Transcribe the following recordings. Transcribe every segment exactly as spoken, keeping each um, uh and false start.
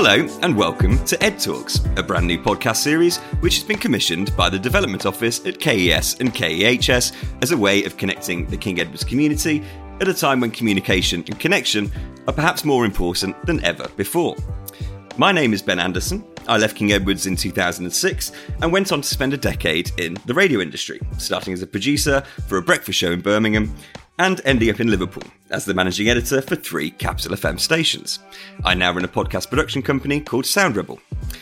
Hello and welcome to Ed Talks, a brand new podcast series which has been commissioned by the Development Office at K E S and K E H S as a way of connecting the King Edward's community at a time when communication and connection are perhaps more important than ever before. My name is Ben Anderson. I left King Edward's in two thousand six and went on to spend a decade in the radio industry, starting as a producer for a breakfast show in Birmingham and ending up in Liverpool as the managing editor for three Capital F M stations. I now run a podcast production company called Sound Rebel.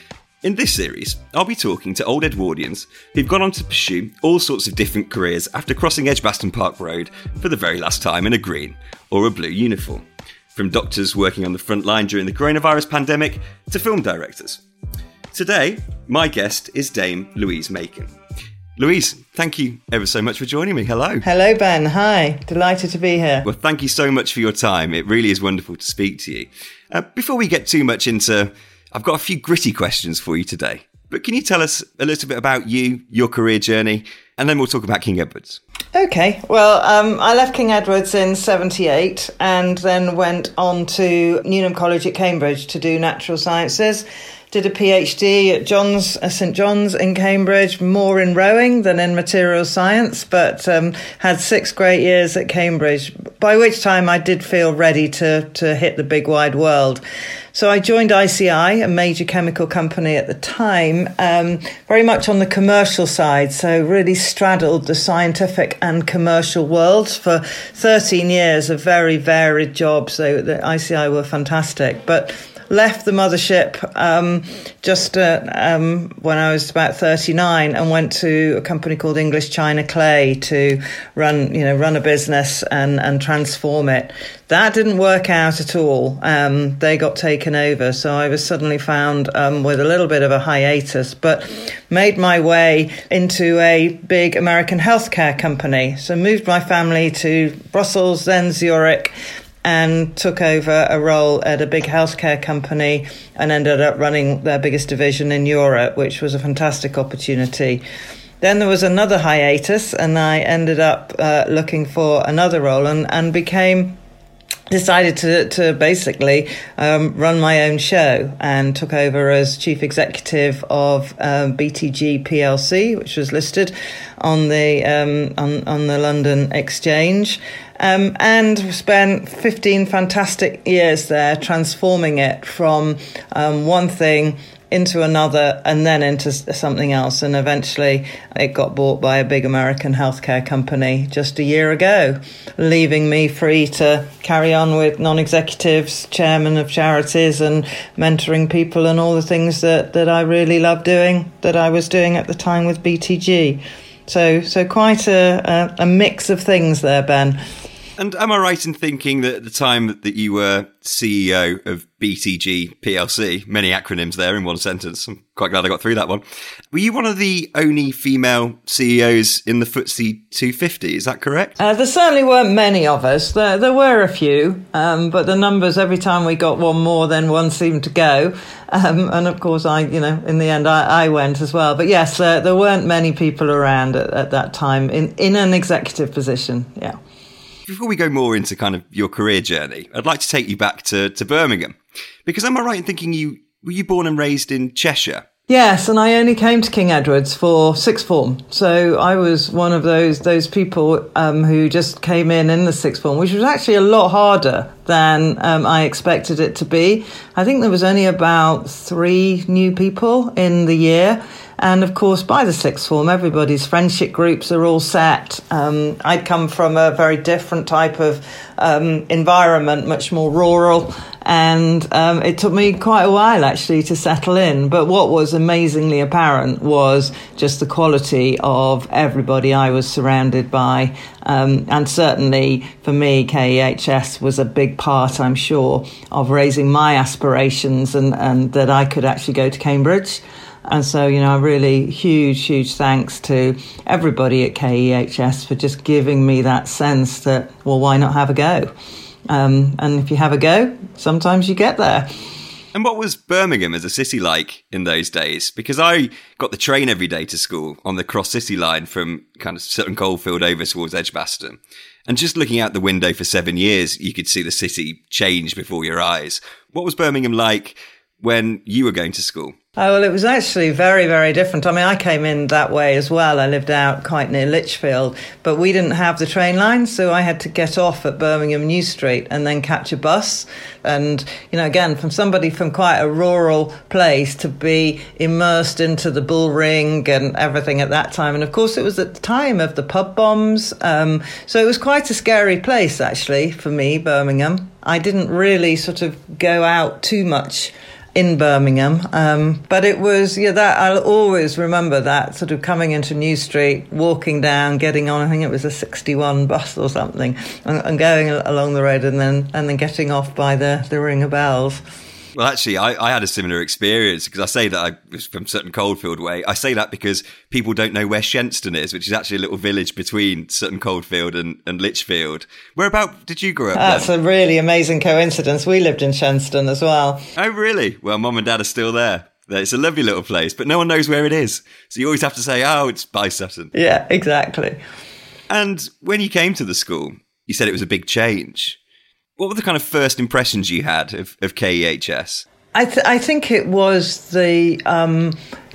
In this series, I'll be talking to old Edwardians who've gone on to pursue all sorts of different careers after crossing Edgbaston Park Road for the very last time in a green or a blue uniform. From doctors working on the front line during the coronavirus pandemic to film directors. Today, my guest is Dame Louise Macon. Louise, thank you ever so much for joining me. Hello. Hello, Ben. Hi. Delighted to be here. Well, thank you so much for your time. It really is wonderful to speak to you. Uh, before we get too much into... I've got a few gritty questions for you today. But can you tell us a little bit about you, your career journey, and then we'll talk about King Edward's. Okay. Well, um, I left King Edward's in seventy-eight and then went on to Newnham College at Cambridge to do natural sciences. Did a PhD at John's, uh, St John's in Cambridge, more in rowing than in materials science, but um, had six great years at Cambridge, by which time I did feel ready to, to hit the big wide world. So I joined I C I, a major chemical company at the time, um, very much on the commercial side, so really straddled the scientific and commercial worlds for thirteen years of very varied jobs. So the I C I were fantastic, but left the mothership um, just uh, um, when I was about thirty-nine and went to a company called English China Clay to run, you know, run a business and, and transform it. That didn't work out at all. Um, they got taken over. So I was suddenly found um, with a little bit of a hiatus, but made my way into a big American healthcare company. So moved my family to Brussels, then Zurich, and took over a role at a big healthcare company and ended up running their biggest division in Europe, which was a fantastic opportunity. Then there was another hiatus and I ended up uh, looking for another role and, and became... decided to, to basically um, run my own show and took over as chief executive of um, B T G P L C, which was listed on the um, on, on the London Exchange, um, and spent fifteen fantastic years there transforming it from um, one thing into another and then into something else. And eventually it got bought by a big American healthcare company just a year ago, leaving me free to carry on with non-executives, chairman of charities and mentoring people and all the things that, that I really love doing, that I was doing at the time with B T G. So, so quite a, a, a mix of things there, Ben. And am I right in thinking that at the time that you were C E O of B T G P L C, many acronyms there in one sentence, I'm quite glad I got through that one, were you one of the only female C E Os in the F T S E two fifty, is that correct? Uh, there certainly weren't many of us. There, there were a few, um, but the numbers, every time we got one more, then one seemed to go. Um, and of course, I, you know, in the end, I, I went as well. But yes, uh, there weren't many people around at, at that time in, in an executive position, yeah. Before we go more into kind of your career journey, I'd like to take you back to, to Birmingham. Because am I right in thinking you were you born and raised in Cheshire? Yes, and I only came to King Edward's for sixth form. So I was one of those those people um, who just came in in the sixth form, which was actually a lot harder than um, I expected it to be. I think there was only about three new people in the year. And of course, by the sixth form, everybody's friendship groups are all set. Um, I'd come from a very different type of um, environment, much more rural. And um, it took me quite a while, actually, to settle in. But what was amazingly apparent was just the quality of everybody I was surrounded by. Um, and certainly, for me, K E H S was a big part, I'm sure, of raising my aspirations and, and that I could actually go to Cambridge. And so, you know, really huge, huge thanks to everybody at K E H S for just giving me that sense that, well, why not have a go? Um, and if you have a go, sometimes you get there. And what was Birmingham as a city like in those days? Because I got the train every day to school on the Cross City line from kind of Sutton Coldfield over towards Edgbaston. And just looking out the window for seven years, you could see the city change before your eyes. What was Birmingham like when you were going to school? Oh, well, it was actually very, very different. I mean, I came in that way as well. I lived out quite near Lichfield, but we didn't have the train line, so I had to get off at Birmingham New Street and then catch a bus. And, you know, again, from somebody from quite a rural place to be immersed into the Bull Ring and everything at that time. And, of course, it was at the time of the pub bombs. Um, so it was quite a scary place, actually, for me, Birmingham. I didn't really sort of go out too much in Birmingham. Um, but it was, yeah, that I'll always remember that sort of coming into New Street, walking down, getting on, I think it was a sixty-one bus or something, and, and going along the road and then and then getting off by the, the Ring of Bells. Well, actually, I, I had a similar experience because I say that I was from Sutton Coldfield way. I say that because people don't know where Shenstone is, which is actually a little village between Sutton Coldfield and, and Lichfield. Whereabout did you grow up? That's then? a really amazing coincidence. We lived in Shenstone as well. Oh, really? Well, Mum and Dad are still there. It's a lovely little place, but no one knows where it is. So you always have to say, oh, it's by Sutton. Yeah, exactly. And when you came to the school, you said it was a big change. What were the kind of first impressions you had of, of K E H S? I, th- I think it was the um,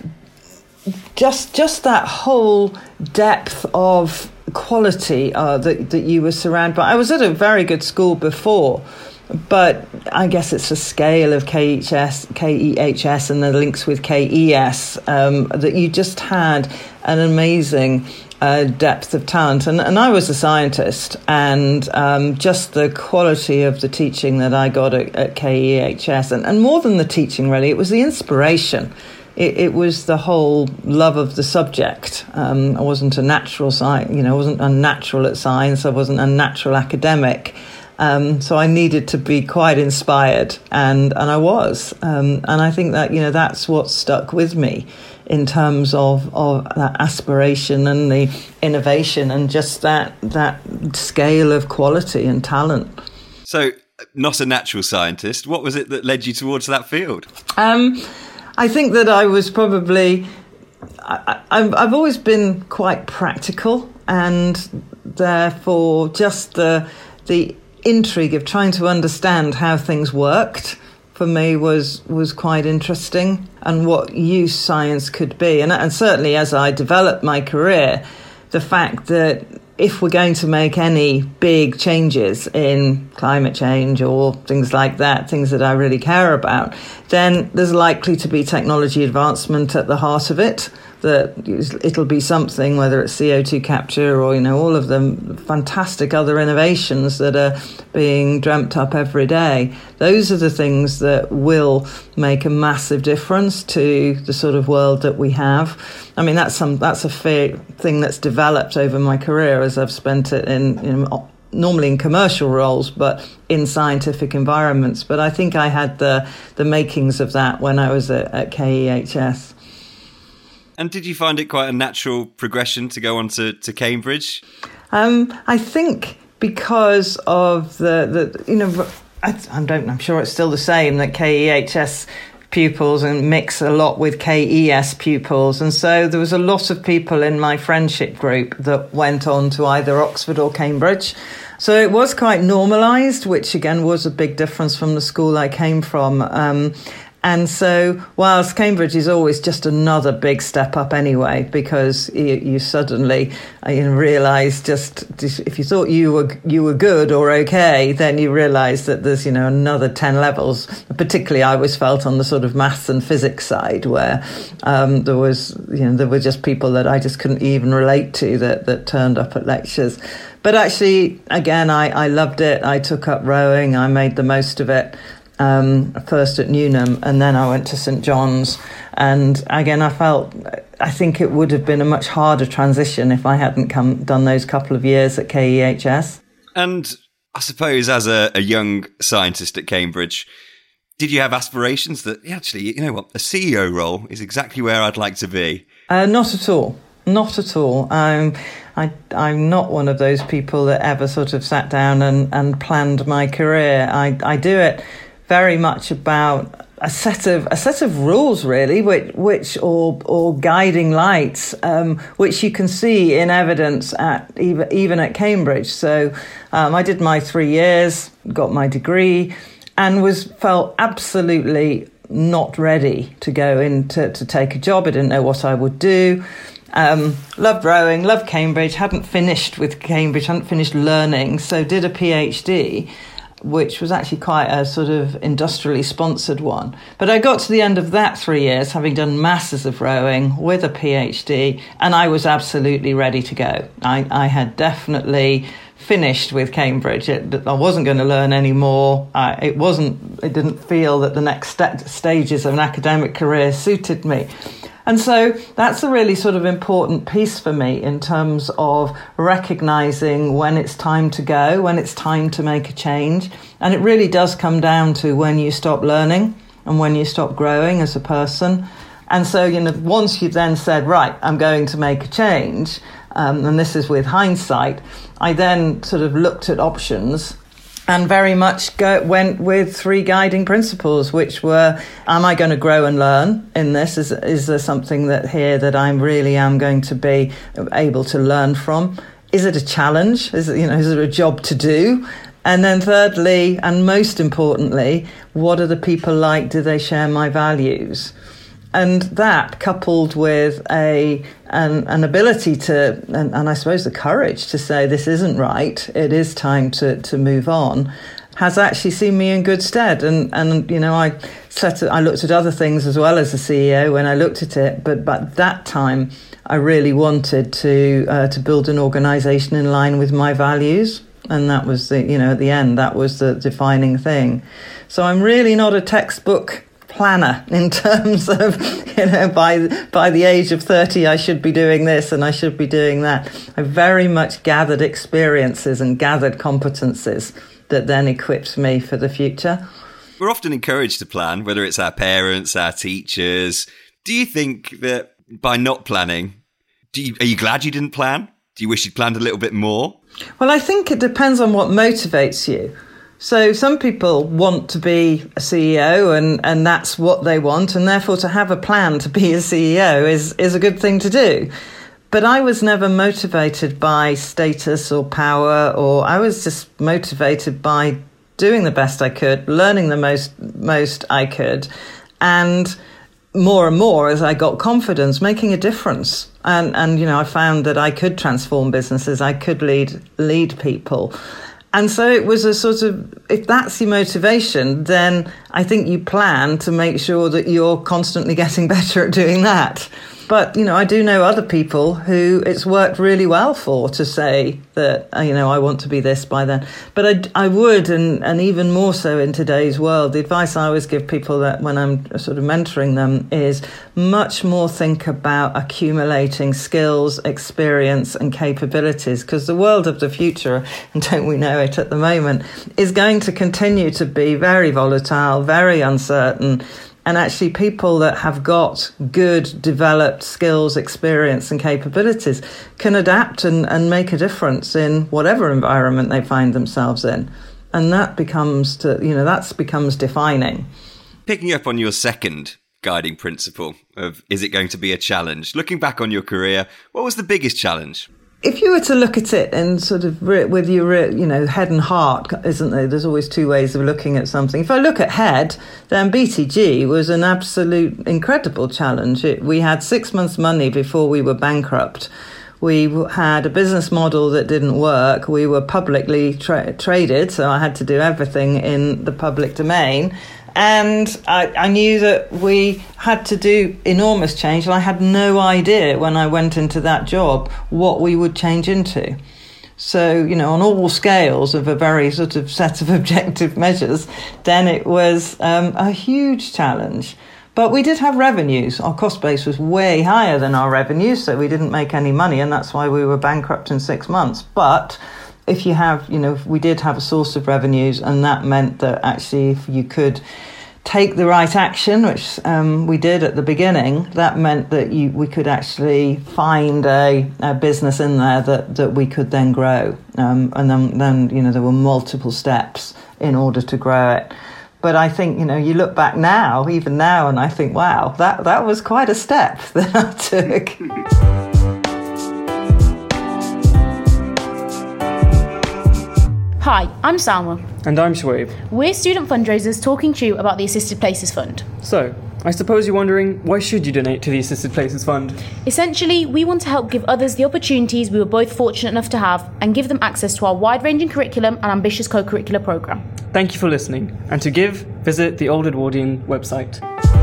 just just that whole depth of quality uh, that that you were surrounded by. I was at a very good school before, but I guess it's the scale of K E H S, K E H S, and the links with K E S um, that you just had an amazing Uh, depth of talent. And, and I was a scientist, and um, just the quality of the teaching that I got at, at K E H S, and, and more than the teaching, really, it was the inspiration. It, it was the whole love of the subject. Um, I wasn't a natural science, you know, I wasn't unnatural at science. I wasn't a natural academic. Um, so I needed to be quite inspired, and, and I was. Um, and I think that, you know, that's what stuck with me in terms of, of that aspiration and the innovation and just that that scale of quality and talent. So, not a natural scientist. What was it that led you towards that field? Um, I think that I was probably... I, I've, I've always been quite practical, and therefore just the the intrigue of trying to understand how things worked for me was was quite interesting, and what use science could be. And, and certainly as I developed my career, the fact that if we're going to make any big changes in climate change or things like that, things that I really care about, then there's likely to be technology advancement at the heart of it. That it'll be something, whether it's C O two capture or, you know, all of the fantastic other innovations that are being dreamt up every day. Those are the things that will make a massive difference to the sort of world that we have. I mean, that's some that's a fair thing that's developed over my career as I've spent it in, in normally in commercial roles, but in scientific environments. But I think I had the the makings of that when I was at, at K E H S. And did you find it quite a natural progression to go on to, to Cambridge? Um, I think because of the, the you know, I, I don't, I'm sure it's still the same, that K E H S pupils and mix a lot with K E S pupils. And so there was a lot of people in my friendship group that went on to either Oxford or Cambridge. So it was quite normalised, which again was a big difference from the school I came from. Um, And so, whilst Cambridge is always just another big step up anyway, because you, you suddenly uh, you know, realise just if you thought you were you were good or okay, then you realise that there's, you know, another ten levels. Particularly, I always felt on the sort of maths and physics side, where um, there was, you know, there were just people that I just couldn't even relate to that that turned up at lectures. But actually, again, I, I loved it. I took up rowing. I made the most of it. Um, first at Newnham, and then I went to St John's. And again, I felt, I think it would have been a much harder transition if I hadn't come done those couple of years at K E H S. And I suppose as a, a young scientist at Cambridge, did you have aspirations that, yeah, actually, you know what, a C E O role is exactly where I'd like to be? Uh, not at all. Not at all. I'm, I, I'm not one of those people that ever sort of sat down and, and planned my career. I, I do it very much about a set of a set of rules, really, which, which or or guiding lights, um, which you can see in evidence at even even at Cambridge. So um, I did my three years, got my degree, and was felt absolutely not ready to go into to take a job. I didn't know what I would do. Um, loved rowing, loved Cambridge, hadn't finished with Cambridge, hadn't finished learning, so did a PhD, which was actually quite a sort of industrially sponsored one. But I got to the end of that three years, having done masses of rowing with a PhD, and I was absolutely ready to go. I, I had definitely finished with Cambridge. It, I wasn't going to learn anymore. I, it wasn't. It didn't feel that the next st- stages of an academic career suited me. And so that's a really sort of important piece for me in terms of recognising when it's time to go, when it's time to make a change. And it really does come down to when you stop learning and when you stop growing as a person. And so, you know, once you've then said, right, I'm going to make a change, um, and this is with hindsight, I then sort of looked at options and very much go, went with three guiding principles, which were, am I going to grow and learn in this? Is, is there something that here that I really am going to be able to learn from? Is it a challenge? Is it, you know, is it a job to do? And then thirdly, and most importantly, what are the people like? Do they share my values? And that, coupled with a an, an ability to, and, and I suppose the courage to say this isn't right, it is time to, to move on, has actually seen me in good stead. And, and you know, I set, I looked at other things as well as a C E O when I looked at it, but but that time I really wanted to uh, to build an organisation in line with my values. And that was the, you know, at the end, that was the defining thing. So I'm really not a textbook planner in terms of, you know, by by the age of thirty I should be doing this and I should be doing that. I very much gathered experiences and gathered competencies that then equipped me for the future. We're often encouraged to plan, whether it's our parents, our teachers. Do you think that by not planning, do you, are you glad you didn't plan? Do you wish you'd planned a little bit more? Well, I think it depends on what motivates you. So some people want to be a C E O and, and that's what they want. And therefore, to have a plan to be a C E O is, is a good thing to do. But I was never motivated by status or power, or I was just motivated by doing the best I could, learning the most most I could, and more and more as I got confidence, making a difference. And, and you know, I found that I could transform businesses, I could lead lead people. And so it was a sort of, if that's your motivation, then I think you plan to make sure that you're constantly getting better at doing that. But, you know, I do know other people who it's worked really well for to say that, you know, I want to be this by then. But I, I would, and, and even more so in today's world, the advice I always give people that when I'm sort of mentoring them is much more think about accumulating skills, experience and capabilities, because the world of the future, and don't we know it at the moment, is going to continue to be very volatile, very uncertain. And actually people that have got good developed skills, experience and capabilities can adapt and, and make a difference in whatever environment they find themselves in. And that becomes, to, you know, that's becomes defining. Picking up on your second guiding principle of, is it going to be a challenge? Looking back on your career, what was the biggest challenge? If you were to look at it and sort of with your, you know, head and heart, isn't there? There's always two ways of looking at something. If I look at head, then B T G was an absolute incredible challenge. It, we had six months' money before we were bankrupt. We had a business model that didn't work. We were publicly tra- traded, so I had to do everything in the public domain. And I, I knew that we had to do enormous change. And I had no idea when I went into that job what we would change into. So, you know, on all scales of a very sort of set of objective measures, then it was um, a huge challenge. But we did have revenues. Our cost base was way higher than our revenues, so we didn't make any money. And that's why we were bankrupt in six months. But if you have, you know, we did have a source of revenues, and that meant that actually if you could take the right action, which um, we did at the beginning, that meant that you we could actually find a, a business in there that, that we could then grow. Um, and then, then, you know, there were multiple steps in order to grow it. But I think, you know, you look back now, even now, and I think, wow, that, that was quite a step that I took. Hi, I'm Salma. And I'm Shoaib. We're student fundraisers talking to you about the Assisted Places Fund. So, I suppose you're wondering, why should you donate to the Assisted Places Fund? Essentially, we want to help give others the opportunities we were both fortunate enough to have and give them access to our wide-ranging curriculum and ambitious co-curricular programme. Thank you for listening. And to give, visit the Old Edwardian website.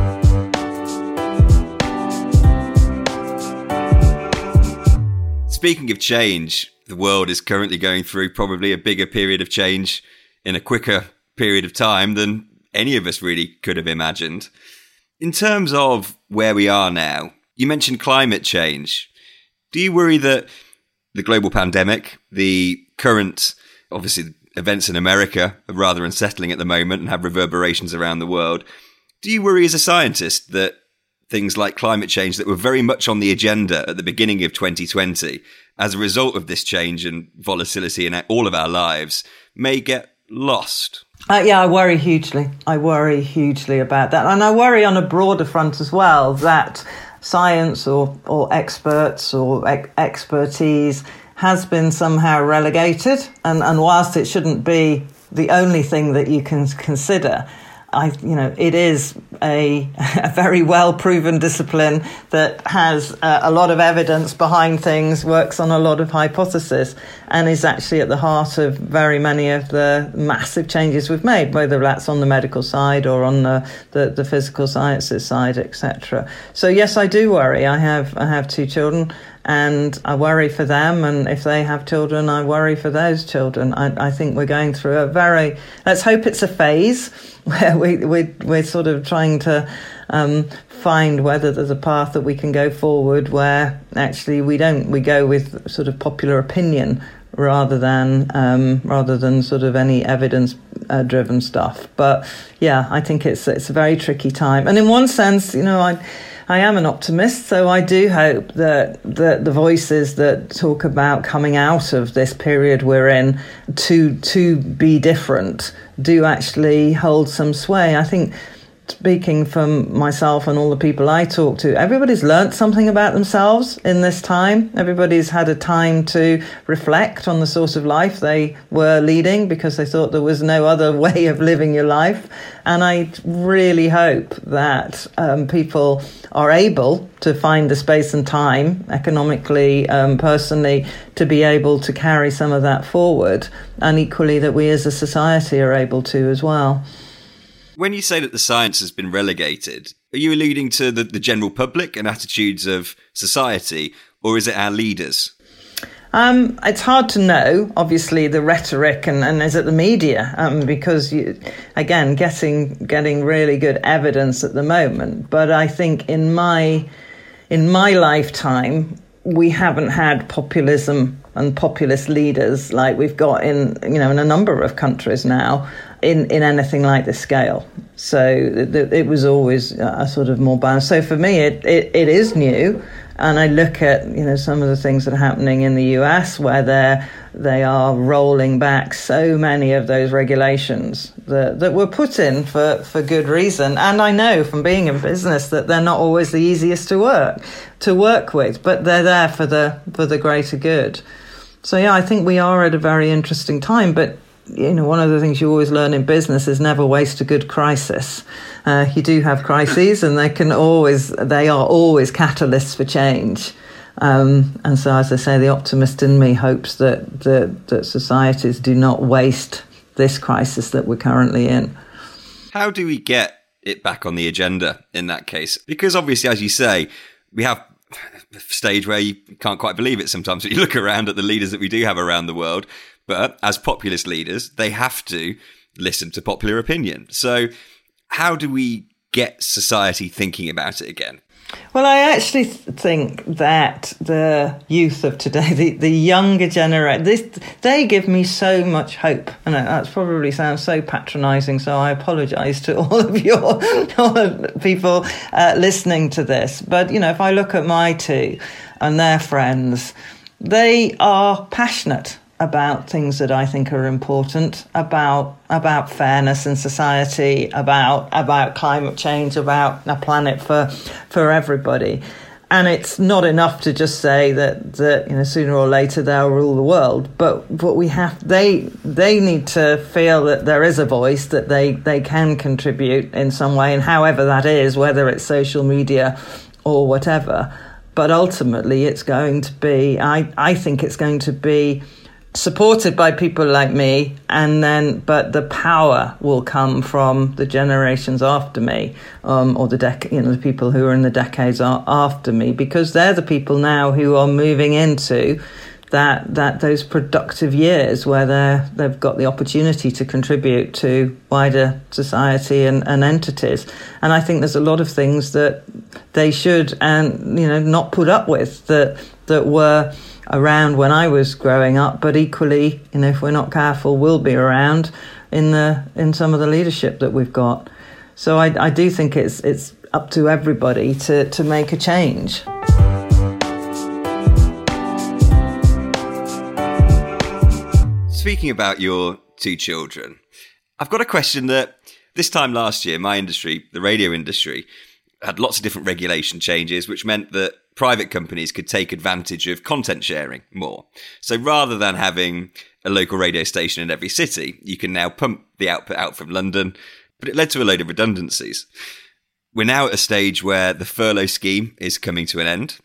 Speaking of change, the world is currently going through probably a bigger period of change in a quicker period of time than any of us really could have imagined. In terms of where we are now, you mentioned climate change. Do you worry that the global pandemic, the current, obviously, events in America are rather unsettling at the moment and have reverberations around the world? Do you worry as a scientist that things like climate change that were very much on the agenda at the beginning of twenty twenty, as a result of this change and volatility in all of our lives, may get lost? Uh, yeah, I worry hugely. I worry hugely about that. And I worry on a broader front as well, that science or, or experts or ex- expertise has been somehow relegated. And, and whilst it shouldn't be the only thing that you can consider, I, you know, it is a, a very well-proven discipline that has uh, a lot of evidence behind things, works on a lot of hypotheses, and is actually at the heart of very many of the massive changes we've made, whether that's on the medical side or on the, the, the physical sciences side, et cetera. So yes, I do worry. I have I have two children, and I worry for them, and if they have children, I worry for those children. I, I think we're going through a very, let's hope it's a phase where we, we, we're sort of trying to um, find whether there's a path that we can go forward where actually we don't, we go with sort of popular opinion rather than um, rather than sort of any evidence-driven uh, stuff. But yeah, I think it's it's a very tricky time. And in one sense, you know, I I am an optimist, so I do hope that, that the voices that talk about coming out of this period we're in to to be different do actually hold some sway. I think, speaking from myself and all the people I talk to, everybody's learnt something about themselves in this time. Everybody's had a time to reflect on the sort of life they were leading because they thought there was no other way of living your life. And I really hope that um, people are able to find the space and time, economically, um, personally, to be able to carry some of that forward. And equally that we as a society are able to as well. When you say that the science has been relegated, are you alluding to the, the general public and attitudes of society, or is it our leaders? Um, it's hard to know, obviously, the rhetoric and, and is it the media? Um, because, you, again, getting getting really good evidence at the moment. But I think in my in my lifetime, we haven't had populism and populist leaders like we've got in, you know, in a number of countries now in, in anything like this scale. So it, it was always a sort of more balanced. So for me, it, it, it is new. And I look at, you know, some of the things that are happening in the U S where they're, they are rolling back so many of those regulations that, that were put in for, for good reason. And I know from being in business that they're not always the easiest to work to work with, but they're there for the for the greater good. So, yeah, I think we are at a very interesting time. But, you know, one of the things you always learn in business is never waste a good crisis. Uh, you do have crises, and they can always, they are always catalysts for change. Um, and so, as I say, the optimist in me hopes that, that that societies do not waste this crisis that we're currently in. How do we get it back on the agenda in that case? Because obviously, as you say, we have a stage where you can't quite believe it sometimes when you look around at the leaders that we do have around the world. But as populist leaders, they have to listen to popular opinion. So how do we get society thinking about it again? Well, I actually think that the youth of today, the, the younger generation, this, they give me so much hope. And that probably sounds so patronising, so I apologise to all of your all of people uh, listening to this. But, you know, if I look at my two and their friends, they are passionate about things that I think are important, about about fairness in society, about about climate change, about a planet for for everybody. And it's not enough to just say that, that you know sooner or later they'll rule the world, but what we have they they need to feel that there is a voice, that they, they can contribute in some way, and however that is, whether it's social media or whatever. But ultimately, it's going to be I, I think it's going to be supported by people like me, and then but the power will come from the generations after me, um, or the dec- you know the people who are in the decades a- after me, because they're the people now who are moving into that that those productive years where they they've got the opportunity to contribute to wider society and, and entities. And I think there's a lot of things that they should and you know not put up with that that were around when I was growing up, but equally, you know, if we're not careful, will be around in the in some of the leadership that we've got. So I, I do think it's it's up to everybody to, to make a change. Speaking about your two children, I've got a question that this time last year, my industry, the radio industry, had lots of different regulation changes, which meant that private companies could take advantage of content sharing more. So rather than having a local radio station in every city, you can now pump the output out from London, but it led to a load of redundancies. We're now at a stage where the furlough scheme is coming to an end.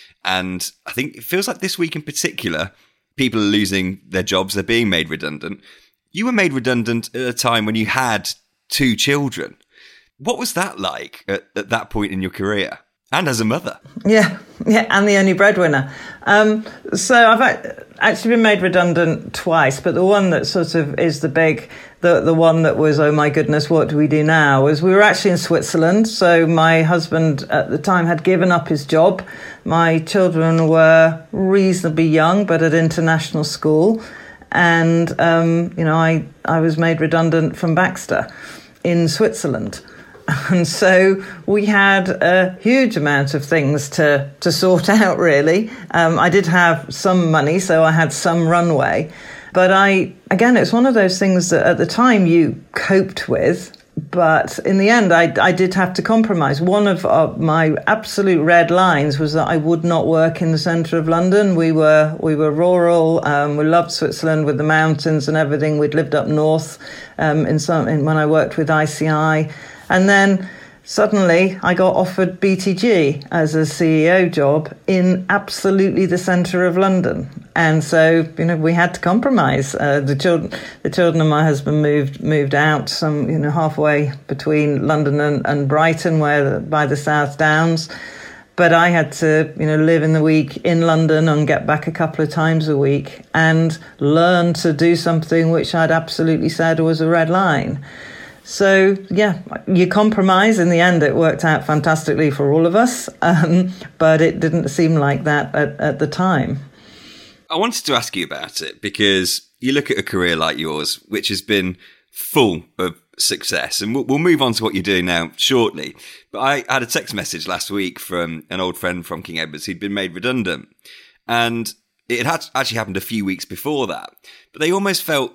And I think it feels like this week in particular, people are losing their jobs, they're being made redundant. You were made redundant at a time when you had two children. What was that like at, at that point in your career? And as a mother. Yeah, yeah, and the only breadwinner. Um, so I've actually been made redundant twice, but the one that sort of is the big, the, the one that was, oh my goodness, what do we do now, was we were actually in Switzerland. So my husband at the time had given up his job. My children were reasonably young, but at international school. And, um, you know, I, I was made redundant from Baxter in Switzerland. And so we had a huge amount of things to, to sort out, really. Um, I did have some money, so I had some runway. But I, again, it's one of those things that at the time you coped with. But in the end, I, I did have to compromise. One of uh, my absolute red lines was that I would not work in the centre of London. We were we were rural. Um, we loved Switzerland with the mountains and everything. We'd lived up north um, in some in, when I worked with I C I. And then suddenly I got offered B T G as a C E O job in absolutely the centre of London. And so, you know, we had to compromise. Uh, the children, the children and my husband moved moved out some, you know, halfway between London and, and Brighton, where by the South Downs. But I had to, you know, live in the week in London and get back a couple of times a week and learn to do something which I'd absolutely said was a red line. So, yeah, you compromise. In the end, it worked out fantastically for all of us, um, but it didn't seem like that at, at the time. I wanted to ask you about it because you look at a career like yours, which has been full of success, and we'll, we'll move on to what you're doing now shortly. But I had a text message last week from an old friend from King Edward's who'd been made redundant, and it had actually happened a few weeks before that. But they almost felt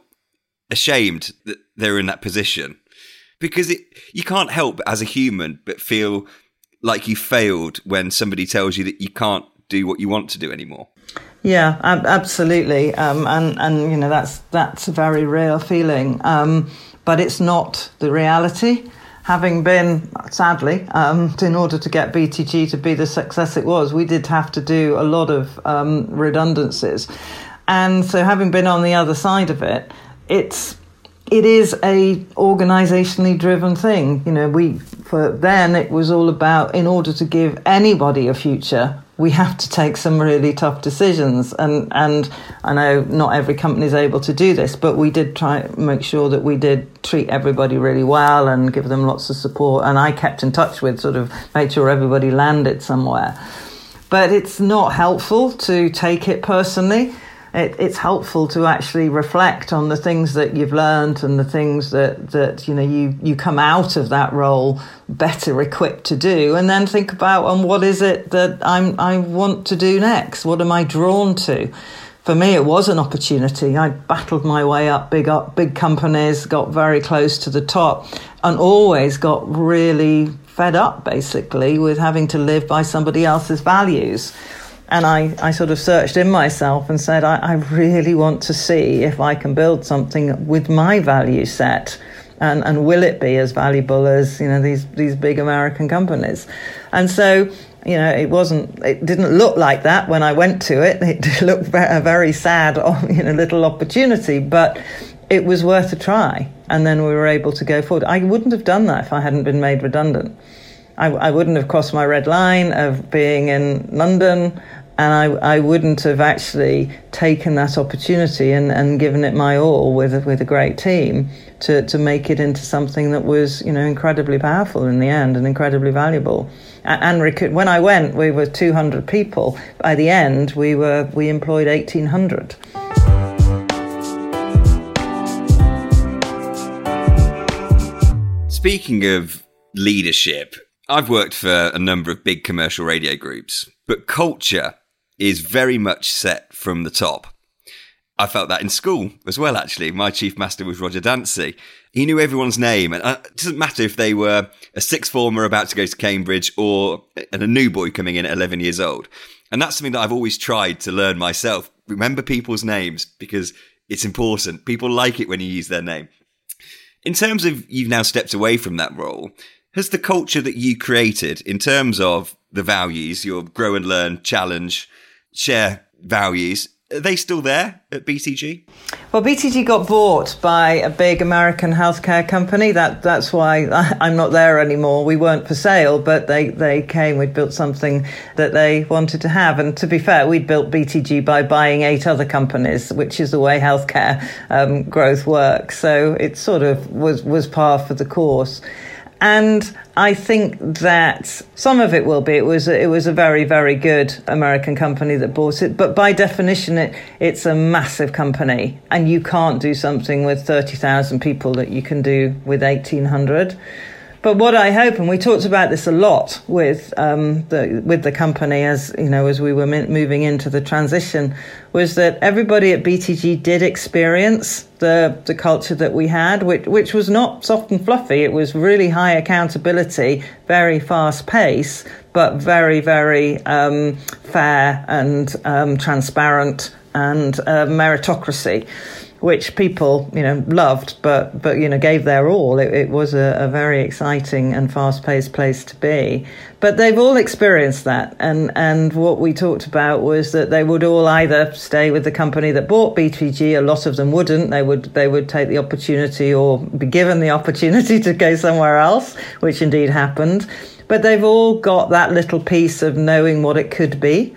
ashamed that they were in that position. Because it, you can't help as a human but feel like you failed when somebody tells you that you can't do what you want to do anymore. Yeah, ab- absolutely. Um, and, and, you know, that's that's a very real feeling. Um, but it's not the reality. Having been, sadly, um, in order to get B T G to be the success it was, we did have to do a lot of um, redundancies. And so having been on the other side of it, it's It is a organisationally driven thing. You know, we for then it was all about, in order to give anybody a future, we have to take some really tough decisions. And and I know not every company is able to do this, but we did try to make sure that we did treat everybody really well and give them lots of support. And I kept in touch with, sort of made sure everybody landed somewhere. But it's not helpful to take it personally. It, it's helpful to actually reflect on the things that you've learned and the things that, that you know you, you come out of that role better equipped to do, and then think about um, what is it that I'm I want to do next? What am I drawn to? For me, it was an opportunity. I battled my way up big up big companies, got very close to the top, and always got really fed up, basically, with having to live by somebody else's values. And I, I sort of searched in myself and said, I, I really want to see if I can build something with my value set. And, and will it be as valuable as, you know, these, these big American companies? And so, you know, it wasn't, it didn't look like that when I went to it. It looked a very sad, you know, little opportunity, but it was worth a try. And then we were able to go forward. I wouldn't have done that if I hadn't been made redundant. I, I wouldn't have crossed my red line of being in London. And I, I wouldn't have actually taken that opportunity and, and given it my all with with a great team to, to make it into something that was, you know, incredibly powerful in the end and incredibly valuable. And, and when I went, we were two hundred people. By the end, we were we employed eighteen hundred. Speaking of leadership, I've worked for a number of big commercial radio groups, but culture is very much set from the top. I felt that in school as well, actually. My chief master was Roger Dancy. He knew everyone's name, and it doesn't matter if they were a sixth former about to go to Cambridge or a new boy coming in at eleven years old. And that's something that I've always tried to learn myself. Remember people's names, because it's important. People like it when you use their name. In terms of you've now stepped away from that role, has the culture that you created in terms of the values, your grow and learn, challenge, share values, are they still there at B T G? Well, B T G got bought by a big American healthcare company. That That's why I'm not there anymore. We weren't for sale, but they, they came. We'd built something that they wanted to have. And to be fair, we'd built B T G by buying eight other companies, which is the way healthcare um, growth works. So it sort of was, was par for the course. And I think that some of it will be. It was a, it was a very, very good American company that bought it. But by definition, it it's a massive company. And you can't do something with thirty thousand people that you can do with eighteen hundred. But what I hope, and we talked about this a lot with um, the with the company as you know as we were moving into the transition, was that everybody at B T G did experience the the culture that we had, which which was not soft and fluffy. It was really high accountability, very fast pace, but very very um, fair and um, transparent and uh, meritocracy, which people, you know, loved, but, but you know, gave their all. It, it was a, a very exciting and fast-paced place to be. But they've all experienced that. And, and what we talked about was that they would all either stay with the company that bought B T G, a lot of them wouldn't. They would they would take the opportunity or be given the opportunity to go somewhere else, which indeed happened. But they've all got that little piece of knowing what it could be.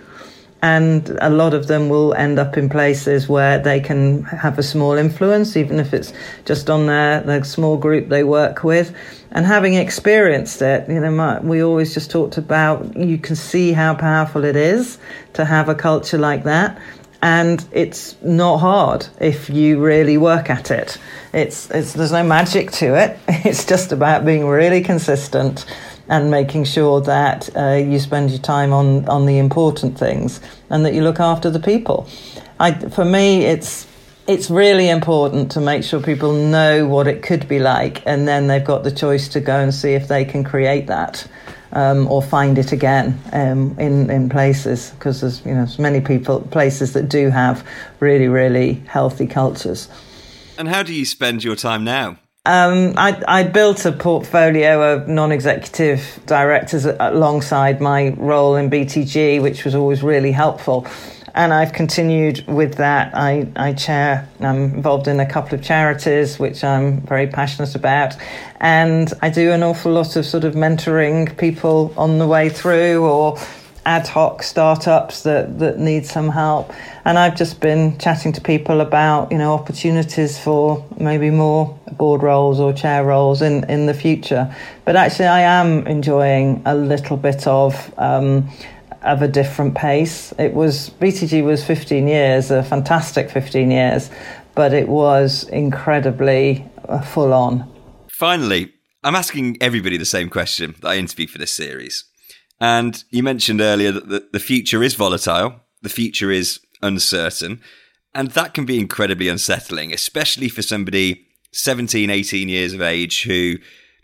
And a lot of them will end up in places where they can have a small influence, even if it's just on their, their small group they work with. And having experienced it, you know, my, we always just talked about, you can see how powerful it is to have a culture like that. And it's not hard if you really work at it. It's, it's there's no magic to it. It's just about being really consistent and making sure that uh, you spend your time on, on the important things and that you look after the people. I, for me, it's it's really important to make sure people know what it could be like, and then they've got the choice to go and see if they can create that um, or find it again um, in, in places, because there's, you know, there's many people, places that do have really, really healthy cultures. And how do you spend your time now? Um, I, I built a portfolio of non-executive directors alongside my role in B T G, which was always really helpful. And I've continued with that. I, I chair, I'm involved in a couple of charities, which I'm very passionate about. And I do an awful lot of sort of mentoring people on the way through, or ad hoc startups that, that need some help. And I've just been chatting to people about, you know, opportunities for maybe more board roles or chair roles in, in the future. But actually I am enjoying a little bit of um, of a different pace. It was, B T G was fifteen years, a fantastic fifteen years, but it was incredibly uh, full on. Finally, I'm asking everybody the same question that I interviewed for this series. And you mentioned earlier that the future is volatile, the future is uncertain, and that can be incredibly unsettling, especially for somebody seventeen, eighteen years of age who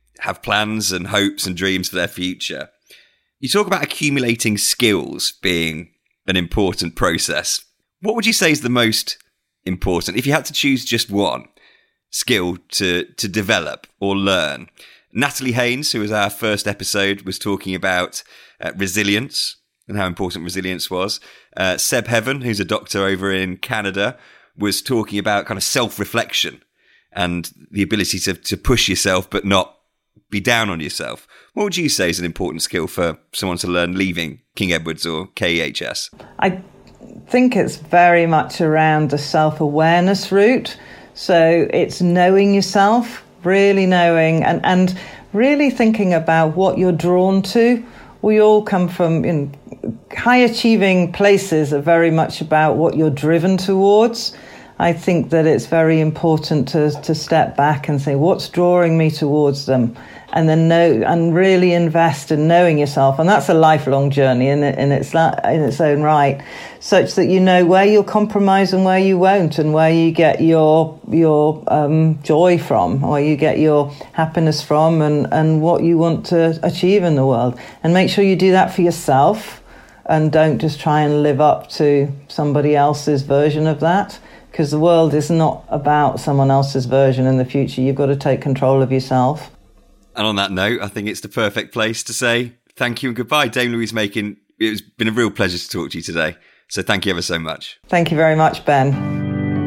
have plans and hopes and dreams for their future. You talk about accumulating skills being an important process. What would you say is the most important, if you had to choose just one skill to, to develop or learn? Natalie Haynes, who was our first episode, was talking about uh, resilience and how important resilience was. Uh, Seb Heaven, who's a doctor over in Canada, was talking about kind of self-reflection and the ability to, to push yourself but not be down on yourself. What would you say is an important skill for someone to learn leaving King Edward's or K E H S? I think it's very much around the self-awareness route. So it's knowing yourself, really knowing and, and really thinking about what you're drawn to. We all come from in high achieving places are very much about what you're driven towards. I think that it's very important to to step back and say, what's drawing me towards them? And then know and really invest in knowing yourself. And that's a lifelong journey in, it, in, its, in its own right, such that you know where you'll compromise and where you won't, and where you get your your um, joy from, where you get your happiness from, and, and what you want to achieve in the world. And make sure you do that for yourself, and don't just try and live up to somebody else's version of that, because the world is not about someone else's version in the future. You've got to take control of yourself. And on that note, I think it's the perfect place to say thank you and goodbye. Dame Louise Makin, it's been a real pleasure to talk to you today. So thank you ever so much. Thank you very much, Ben.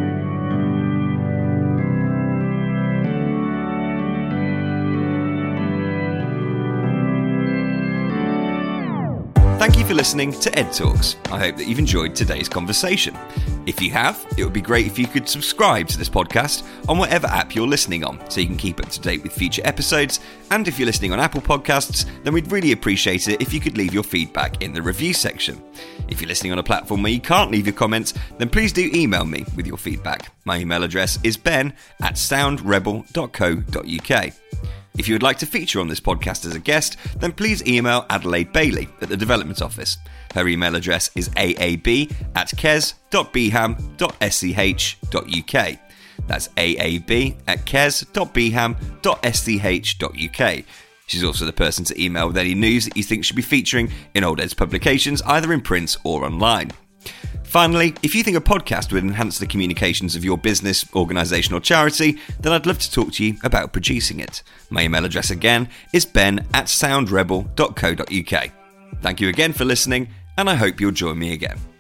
Thank you for listening to Ed Talks. I hope that you've enjoyed today's conversation. If you have, it would be great if you could subscribe to this podcast on whatever app you're listening on, so you can keep up to date with future episodes. And if you're listening on Apple Podcasts, then we'd really appreciate it if you could leave your feedback in the review section. If you're listening on a platform where you can't leave your comments, then please do email me with your feedback. My email address is ben at soundrebel dot co dot uk. If you would like to feature on this podcast as a guest, then please email Adelaide Bailey at the Development Office. Her email address is a a b at kes dot b ham dot s c h dot u k. That's a a b at kes dot b ham dot s c h dot u k. She's also the person to email with any news that you think should be featuring in Old Ed's publications, either in print or online. Finally, if you think a podcast would enhance the communications of your business, organisation or charity, then I'd love to talk to you about producing it. My email address again is ben at soundrebel dot co dot uk. Thank you again for listening, and I hope you'll join me again.